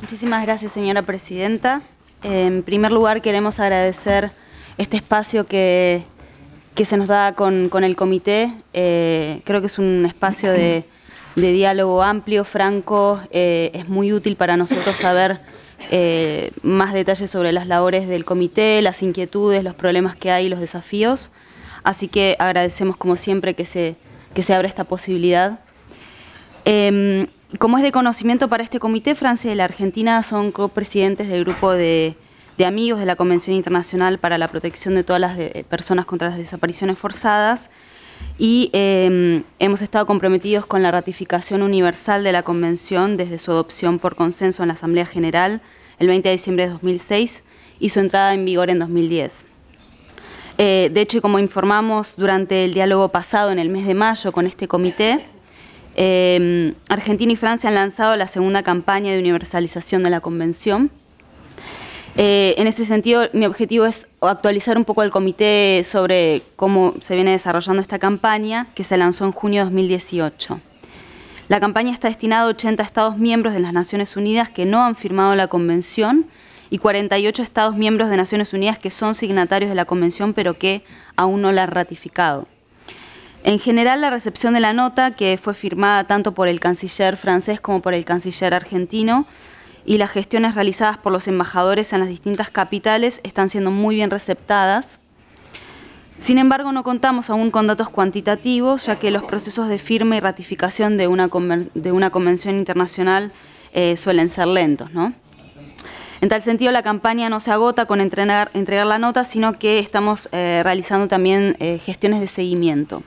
Muchísimas gracias, señora presidenta. En primer lugar, queremos agradecer este espacio que se nos da con el comité. Creo que es un espacio de diálogo amplio, franco. Es muy útil para nosotros saber más detalles sobre las labores del comité, las inquietudes, los problemas que hay y los desafíos. Así que agradecemos, como siempre, que se abra esta posibilidad. Como es de conocimiento para este comité, Francia y la Argentina son copresidentes del grupo de amigos de la Convención Internacional para la Protección de todas las personas contra las desapariciones forzadas y hemos estado comprometidos con la ratificación universal de la Convención desde su adopción por consenso en la Asamblea General el 20 de diciembre de 2006 y su entrada en vigor en 2010. De hecho, y como informamos durante el diálogo pasado en el mes de mayo con este comité, Argentina y Francia han lanzado la segunda campaña de universalización de la Convención. En ese sentido, mi objetivo es actualizar un poco al comité sobre cómo se viene desarrollando esta campaña, que se lanzó en junio de 2018. La campaña está destinada a 80 Estados miembros de las Naciones Unidas que no han firmado la Convención y 48 Estados miembros de Naciones Unidas que son signatarios de la Convención pero que aún no la han ratificado. En general, la recepción de la nota, que fue firmada tanto por el canciller francés como por el canciller argentino, y las gestiones realizadas por los embajadores en las distintas capitales están siendo muy bien receptadas. Sin embargo, no contamos aún con datos cuantitativos, ya que los procesos de firma y ratificación de una convención internacional suelen ser lentos, ¿no? En tal sentido, la campaña no se agota con entregar la nota, sino que estamos realizando también gestiones de seguimiento.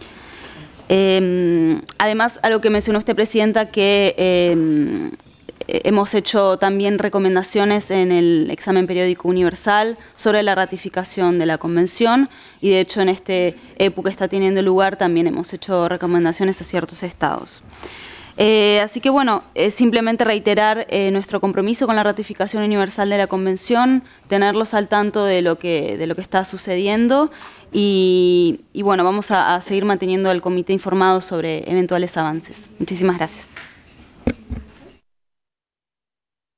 Además, a lo que mencionó usted, Presidenta, que hemos hecho también recomendaciones en el examen periódico universal sobre la ratificación de la Convención y, de hecho, en este EPU que está teniendo lugar también hemos hecho recomendaciones a ciertos estados. Así que, bueno, simplemente reiterar nuestro compromiso con la ratificación universal de la Convención, tenerlos al tanto de lo que está sucediendo y bueno, vamos a seguir manteniendo al comité informado sobre eventuales avances. Muchísimas gracias.